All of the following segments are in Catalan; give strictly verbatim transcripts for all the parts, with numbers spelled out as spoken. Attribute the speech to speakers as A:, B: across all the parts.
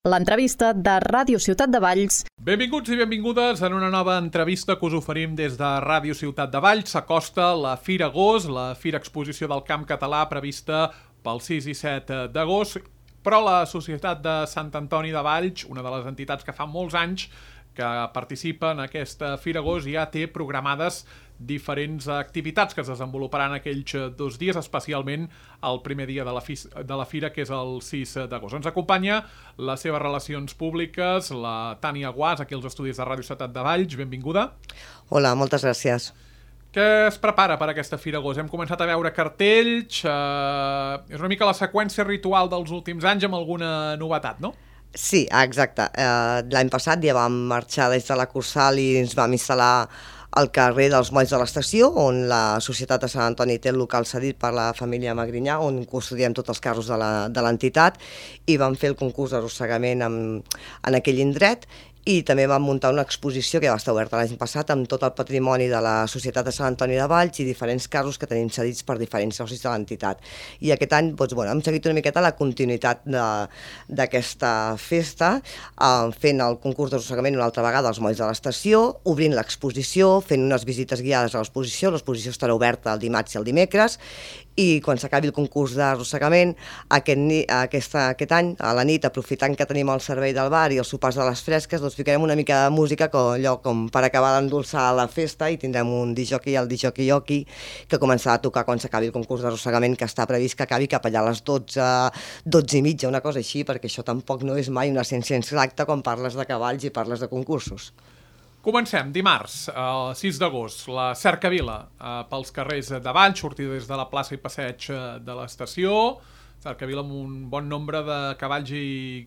A: L'entrevista de Ràdio Ciutat de Valls.
B: Benvinguts i benvingudes en una nova entrevista que us oferim des de Ràdio Ciutat de Valls. S'acosta la Fira Gos, la Fira Exposició del Camp Català prevista pel sis i set d'agost, però la Societat de Sant Antoni de Valls, una de les entitats que fa molts anys que participa en aquesta Fira Gos, ja té programades diferents activitats que es desenvoluparan aquells dos dies, especialment el primer dia de la, fi de la Fira, que és el sis d'agost. Ens acompanya les seves relacions públiques, la Tània Guàs, aquí als estudis de Ràdio Ciutat de Valls. Benvinguda.
C: Hola, moltes gràcies.
B: Què es prepara per aquesta Fira Gos? Hem començat a veure cartells, eh, és una mica la seqüència ritual dels últims anys amb alguna novetat, no?
C: Sí, exacte. Eh, L'any passat ja vam marxar des de la Cursal i ens vam instal·lar al carrer dels Molls de l'Estació, on la Societat de Sant Antoni té el local cedit per la família Magrinyà, on custodiem tots els carros de l'entitat, i vam fer el concurs d'arrossegament en, en aquell indret, i també vam muntar una exposició que va estar oberta l'any passat amb tot el patrimoni de la Societat de Sant Antoni de Valls i diferents carros que tenim cedits per diferents socis de l'entitat. I aquest any doncs, bueno, hem seguit una miqueta la continuïtat d'aquesta festa, eh, fent el concurs d'arrossegament una altra vegada als Molls de l'Estació, obrint l'exposició, fent unes visites guiades a l'exposició. L'exposició estarà oberta el dimarts i el dimecres, i quan s'acabi el concurs d'arrossegament, aquest, aquest, aquest any, a la nit, aprofitant que tenim el servei del bar i els sopars de les fresques, doncs ficarem una mica de música com, allò, com per acabar d'endolçar la festa, i tindrem un disjockey, el disjockey Yoki, que començarà a tocar quan s'acabi el concurs d'arrossegament, que està previst que acabi cap allà a les dotze, dotze i mitja, una cosa així, perquè això tampoc no és mai una ciència exacta quan parles de cavalls i parles de concursos.
B: Comencem, dimarts, el sis d'agost, la cercavila eh, pels carrers de Valls, sortida des de la plaça i passeig de l'estació, cercavila amb un bon nombre de cavalls i,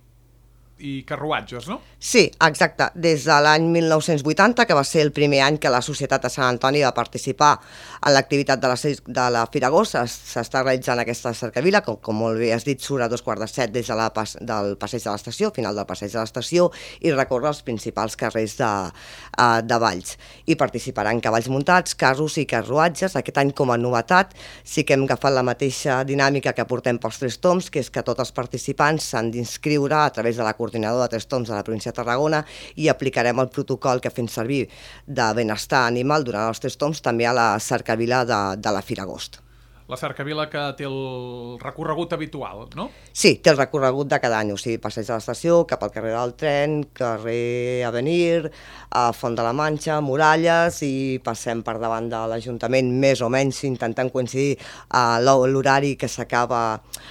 B: i carruatges, no?
C: Sí, exacte. Des de l'any mil nou-cents vuitanta, que va ser el primer any que la Societat de Sant Antoni va participar en l'activitat de, la, de la Fira Gos, s'està realitzant aquesta cercavila, com, com molt bé has dit, surt a dos quarts de set des de la, del passeig de l'estació, final del passeig de l'estació, i recorre els principals carrers de, de Valls. I participaran cavalls muntats, carros i carruatges. Aquest any, com a novetat, sí que hem agafat la mateixa dinàmica que portem pels tres toms, que és que tots els participants s'han d'inscriure a través de la coordinador de tres toms de la província de Tarragona, i aplicarem el protocol que fem servir de benestar animal durant els tres toms també a la cercavila de, de la Fira Agost.
B: La cercavila que té el recorregut habitual, no?
C: Sí, té el recorregut de cada any, o sigui, passeig de l'estació, cap al carrer del Tren, carrer Avenir, a Font de la Manxa, Muralles, i passem per davant de l'Ajuntament, més o menys intentant coincidir a l'horari que s'acaba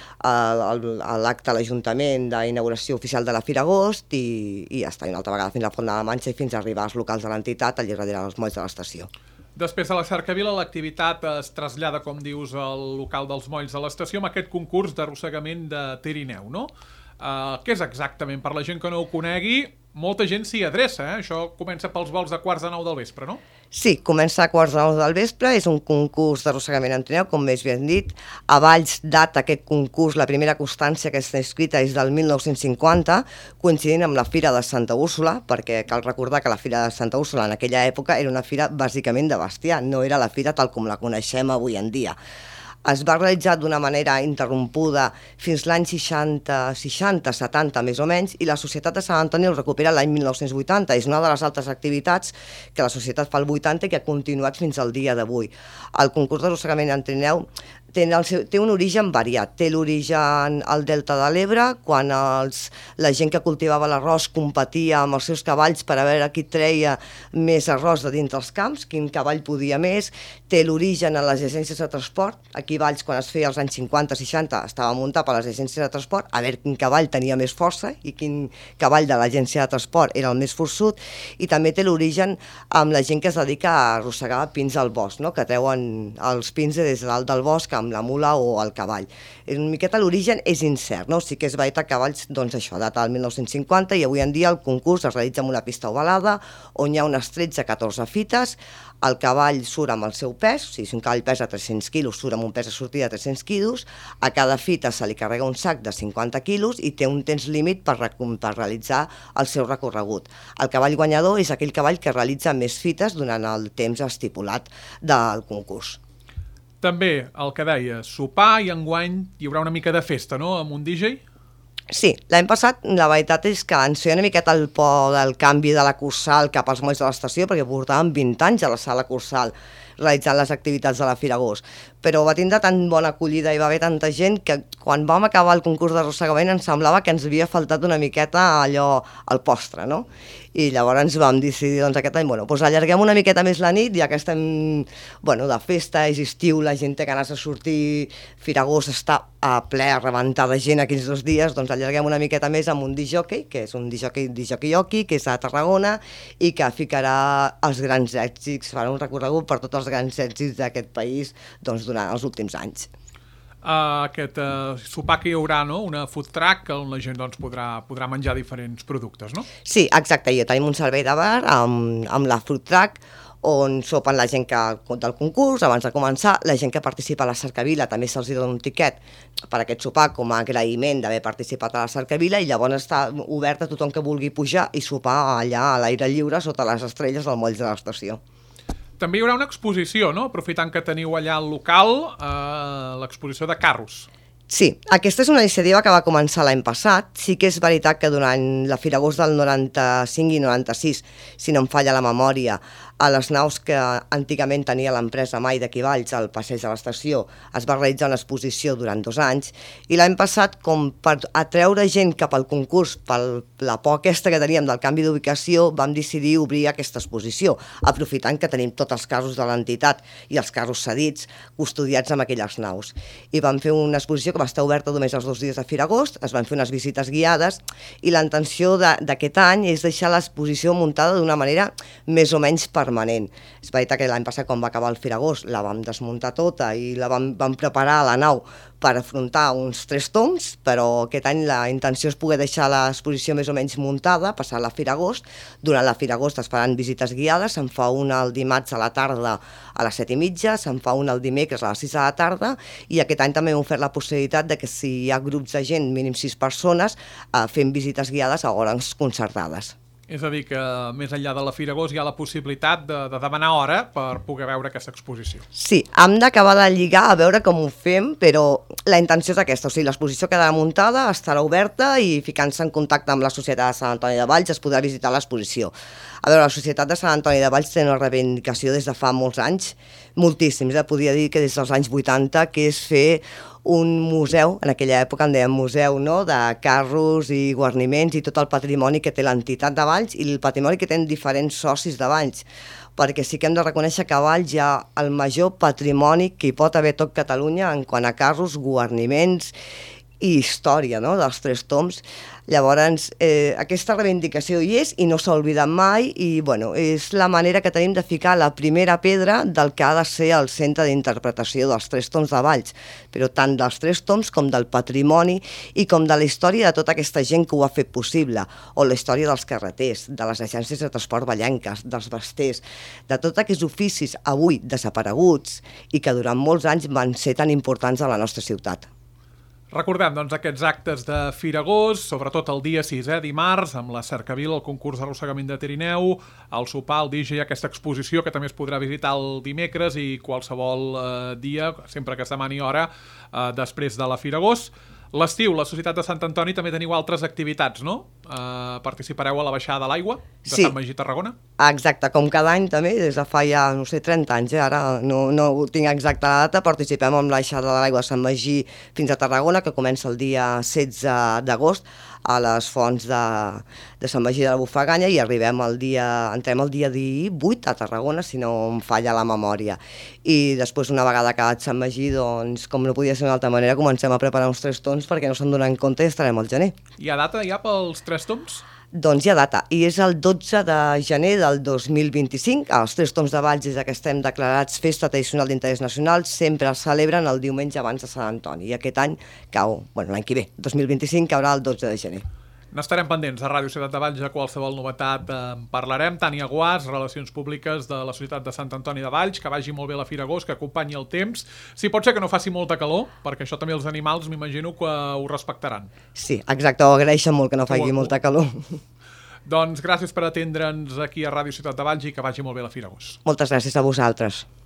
C: a l'acte a l'Ajuntament d'inauguració oficial de la Fira Agost, i, i ja està, una altra vegada fins a la Font de la Manxa i fins a arribar als locals de l'entitat, allà darrere dels Molls de l'Estació.
B: Després de la cercavila, l'activitat es trasllada, com dius, al local dels Molls de l'Estació amb aquest concurs d'arrossegament de Tirineu, no? Uh, què és exactament? Per la gent que no ho conegui, molta gent s'hi adreça, eh? Això comença pels vols de quarts de nou del vespre, no?
C: Sí, comença a quarts de nou del vespre, és un concurs d'arrossegament en trineu, com més ben dit. A Valls data aquest concurs, la primera constància que està escrita és del mil nou-cents cinquanta, coincidint amb la Fira de Santa Úrsula, perquè cal recordar que la Fira de Santa Úrsula en aquella època era una fira bàsicament de bestiar, no era la fira tal com la coneixem avui en dia. Es va realitzar d'una manera interrompuda fins l'any seixanta, seixanta, setanta més o menys, i la Societat de Sant Antoni el recupera l'any mil nou-cents vuitanta. És una de les altres activitats que la Societat fa el vuitanta i que ha continuat fins al dia d'avui. El concurs d'arrossegament en trineu té, el seu, té un origen variat. Té l'origen al Delta de l'Ebre, quan els, la gent que cultivava l'arròs competia amb els seus cavalls per a veure qui treia més arròs de dins dels camps, quin cavall podia més. Té l'origen en les agències de transport. Aquí a Valls, quan es feia als anys cinquanta seixanta, estava muntat per les agències de transport a veure quin cavall tenia més força i quin cavall de l'agència de transport era el més forçut. I també té l'origen amb la gent que es dedica a arrossegar pins al bosc, no? Que treuen els pins des de dalt del bosc amb la mula o el cavall. Una miqueta l'origen és incert, no? Sí que és veritat que Valls, doncs això, data del mil nou-cents cinquanta, i avui en dia el concurs es realitza en una pista ovalada on hi ha unes tretze a catorze fites. El cavall surt amb el seu pes, o sigui, si un cavall pesa tres-cents quilos, surt amb un pes de sortida de tres-cents quilos, a cada fita se li carrega un sac de cinquanta quilos i té un temps límit per, per realitzar el seu recorregut. El cavall guanyador és aquell cavall que realitza més fites durant el temps estipulat del concurs.
B: També, el que deia, sopar, i enguany hi haurà una mica de festa, no?, amb un D J?
C: Sí, l'any passat la veritat és que ens feia una miqueta el por del canvi de la Cursal cap als molls de l'estació, perquè portàvem vint anys a la sala Cursal realitzant les activitats de la Fira Gos, però va tindre tan bona acollida i va haver tanta gent que quan vam acabar el concurs d'arrossegament ens semblava que ens havia faltat una miqueta allò, el postre, no? I llavors vam decidir doncs, aquest any, bueno, doncs allarguem una miqueta més la nit, ja que estem bueno, de festa, és estiu, la gent té ganes de sortir, Fira Gos està a ple, a rebentar de gent aquells dos dies, doncs allarguem una miqueta més amb un disjockey, que és un disjockey, disjockey hockey, que és a Tarragona, i que ficarà els grans èxits, farà un recorregut per tots els grans èxits d'aquest país doncs, durant els últims anys.
B: Uh, aquest uh, sopar que hi haurà, no? Una food truck on la gent doncs, podrà, podrà menjar diferents productes, no?
C: Sí, exacte, i tenim un servei de bar amb, amb la food truck on sopen la gent que, del concurs, abans de començar, la gent que participa a la cercavila també se'ls dona un tiquet per aquest sopar com a agraïment d'haver participat a la cercavila i llavors està obert a tothom que vulgui pujar i sopar allà a l'aire lliure sota les estrelles del moll de l'estació.
B: També hi haurà una exposició, no? Aprofitant que teniu allà el local, eh, l'exposició de carros.
C: Sí, aquesta és una iniciativa que va començar l'any passat. Sí que és veritat que durant la Fira Gos del noranta-cinc i noranta-sis, si no em falla la memòria, a les naus que antigament tenia l'empresa Mai d'aquí Valls, al passeig de l'estació, es va realitzar una exposició durant dos anys i l'any passat, com per atreure gent cap al concurs, per la por aquesta que teníem del canvi d'ubicació, vam decidir obrir aquesta exposició, aprofitant que tenim tots els carros de l'entitat i els carros cedits, custodiats amb aquelles naus. I vam fer una exposició que va estar oberta només els dos dies de Fira Gos, es van fer unes visites guiades i la intenció d'aquest any és deixar l'exposició muntada d'una manera més o menys permanent. És veritat que l'any passat, quan va acabar el Fira Gos, la vam desmuntar tota i la vam, vam preparar a la nau per afrontar uns tres toms, però aquest any la intenció és poder deixar l'exposició més o menys muntada, passar la Fira Agost. Durant la Fira Agost es faran visites guiades, se'n fa una el dimarts a la tarda a les set i mitja, se'n fa una el dimecres a les sis de la tarda, i aquest any també hem ofert la possibilitat de que si hi ha grups de gent, mínim sis persones, eh, fem visites guiades a hores concertades.
B: És a dir, que més enllà de la Fira Gos hi ha la possibilitat de, de demanar hora per poder veure aquesta exposició.
C: Sí, hem d'acabar de lligar a veure com ho fem, però la intenció és aquesta, o sigui, l'exposició quedarà muntada, estarà oberta i ficant-se en contacte amb la Societat de Sant Antoni de Valls es podrà visitar l'exposició. A veure, la Societat de Sant Antoni de Valls té una reivindicació des de fa molts anys, moltíssims, eh? Podria dir que des dels anys vuitanta, que és fer un museu, en aquella època en dèiem museu, no?, de carros i guarniments i tot el patrimoni que té l'entitat de Valls i el patrimoni que tenen diferents socis de Valls, perquè sí que hem de reconèixer que a Valls hi ha el major patrimoni que hi pot haver tot Catalunya en quant a carros, guarniments i història, no?, dels tres toms. Llavors, eh, aquesta reivindicació hi és i no s'ha oblidat mai i, bueno, és la manera que tenim de ficar la primera pedra del que ha de ser el centre d'interpretació dels tres toms de Valls, però tant dels tres toms com del patrimoni i com de la història de tota aquesta gent que ho ha fet possible, o la història dels carreters, de les agències de transport vallenques, dels basters, de tots aquests oficis avui desapareguts i que durant molts anys van ser tan importants a la nostra ciutat.
B: Recordem, doncs, aquests actes de Fira Gos, sobretot el dia sis, eh, dimarts, amb la cercavila, el concurs d'arrossegament de trineu, el sopar, el D J, aquesta exposició que també es podrà visitar el dimecres i qualsevol eh, dia, sempre que es demani hora, eh, després de la Fira Gos. L'estiu, la Societat de Sant Antoni, també teniu altres activitats, no? Uh, participareu a la baixada de l'aigua de
C: sí.
B: Sant Magí Tarragona?
C: Exacte, com cada any també, des de fa ja, no sé, trenta anys, eh? Ara no, no tinc exacta la data, participem en la baixada de l'aigua de Sant Magí fins a Tarragona, que comença el dia setze d'agost, a les fonts de, de Sant Magí de la Bufaganya, i arribem el dia, entrem el dia divuit a Tarragona, si no em falla la memòria. I després, una vegada acabat Sant Magí, doncs, com no podia ser d'una altra manera, comencem a preparar uns tres tons perquè no se'n donen compte i estarem al gener.
B: Hi ha data ja pels tres toms?
C: Doncs hi ha data, i és el dotze de gener del dos mil vint-i-cinc. Els tres toms de Valls, des que estem declarats festa tradicional d'interès nacional, sempre es celebren el diumenge abans de Sant Antoni, i aquest any cau, bueno, l'any que ve, dos mil vint-i-cinc, caurà el dotze de gener.
B: N'estarem pendents a Ràdio Ciutat de Valls, a qualsevol novetat en parlarem. Tània Guàs, Relacions Públiques de la Societat de Sant Antoni de Valls, que vagi molt bé la Fira Gos, que acompanyi el temps. Sí, pot ser que no faci molta calor, perquè això també els animals m'imagino que ho respectaran.
C: Sí, exacte, ho agraeixen molt que no faci molta calor.
B: Doncs gràcies per atendre'ns aquí a Ràdio Ciutat de Valls i que vagi molt bé la Fira Gos.
C: Moltes gràcies a vosaltres.